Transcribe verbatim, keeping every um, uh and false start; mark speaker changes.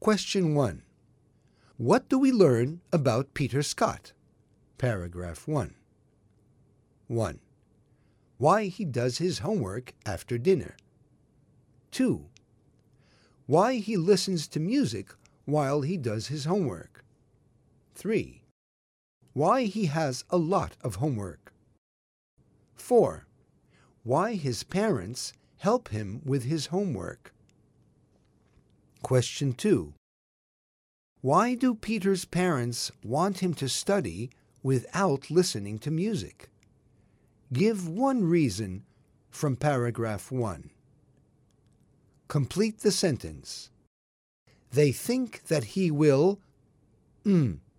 Speaker 1: Question one. What do we learn about Peter Scott? Paragraph one. one. Why he does his homework after dinner. two. Why he listens to music while he does his homework. three. Why he has a lot of homework. four. Why his parents help him with his homework. Question two. Why do Peter's parents want him to study without listening to music? Give one reason from paragraph one. Complete the sentence. They think that he will mm,